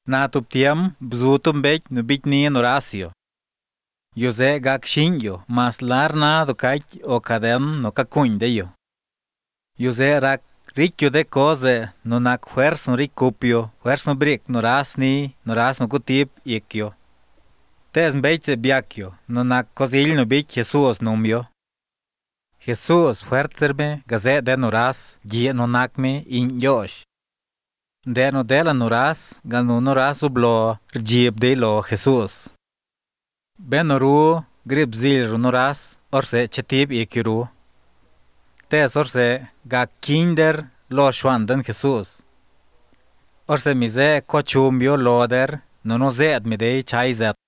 Natuptiam bzutum bech no bich ni en Horacio. Yose gak shinyo, mas lar na do kach o kadem no kakuñ de yo. Yose rak ricchio de cose no nak fuers no ricupio, fuers no bric no ras no kutip ikio. Tes mbeiche biakio, no nak cosil no bich Jesus numbio. Jesus fuerterme gaze de no ras, gie no nakme in yosh. De no dela no ras, gal no ras ublo, rjib de lo Jesus. Benoru grib zil no ras, orse chetib ikiru. Tes orse ga kinder lo shwandan Jesus. Orse mize kochumbio loder, no zed midei chaizet.